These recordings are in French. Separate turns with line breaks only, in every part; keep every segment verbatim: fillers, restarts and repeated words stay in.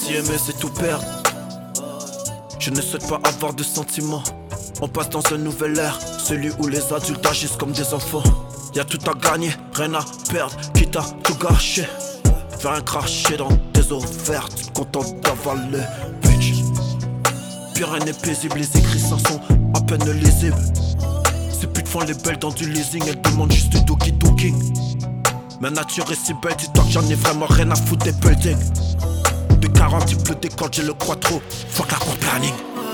Si aimer c'est tout perdre, je ne souhaite pas avoir de sentiments. On passe dans un nouvel ère, celui où les adultes agissent comme des enfants. Y'a tout à gagner, rien à perdre, quitte à tout gâcher. Faire un cracher dans tes eaux vertes, content d'avaler, bitch. Puis rien n'est paisible, les écrits sans sont à peine lisibles. Ces putes font les belles dans du leasing, elles demandent juste du dookie dooking. Ma nature est si belle, dis-toi que j'en ai vraiment rien à foutre des buildings. De quarante, il pleut des cordes, j'ai le quattro, fuck la cour planning.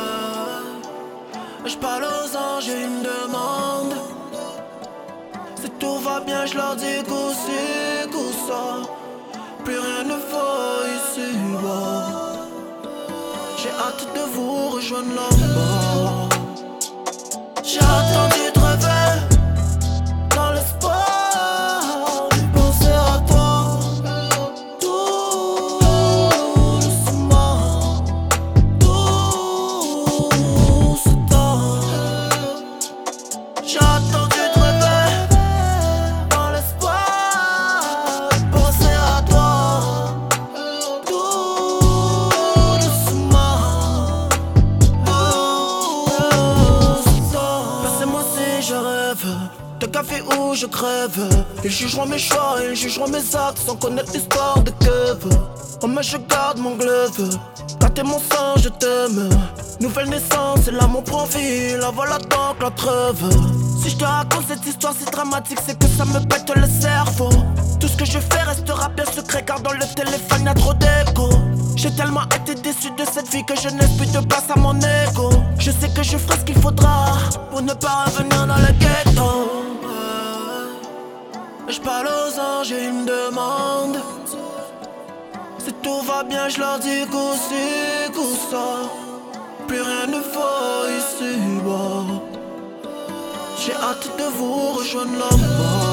Je parle aux anges et ils me demandent si tout va bien, je leur dis coup si, coup ça. Plus rien ne faut ici bas. J'ai hâte de vous rejoindre là-bas. J'ai attendu de rêver dans l'espoir de penser à toi. Tout doucement, tout ce temps. J'ai attendu de rêver dans l'espoir de penser à toi. Tout doucement, doucement. Passez-moi si je rêve de café où je crève. Ils jugeront mes choix, ils jugeront mes actes sans connaître l'histoire de keuf. Oh mais je garde mon glaive, car t'es mon sang, je t'aime. Nouvelle naissance, et là mon profil, la voilà donc la trêve. Si je te raconte cette histoire si dramatique, c'est que ça me pète le cerveau. Tout ce que je fais restera bien secret, car dans le téléphone y'a trop d'écho. J'ai tellement été déçu de cette vie que je n'ai plus de place à mon ego. Je sais que je ferai ce qu'il faudra pour ne pas revenir dans le ghetto. Je parle aux anges et ils me demandent si tout va bien, je leur dis coup si, coup ça. Plus rien ne faut ici bas. J'ai hâte de vous rejoindre là-bas.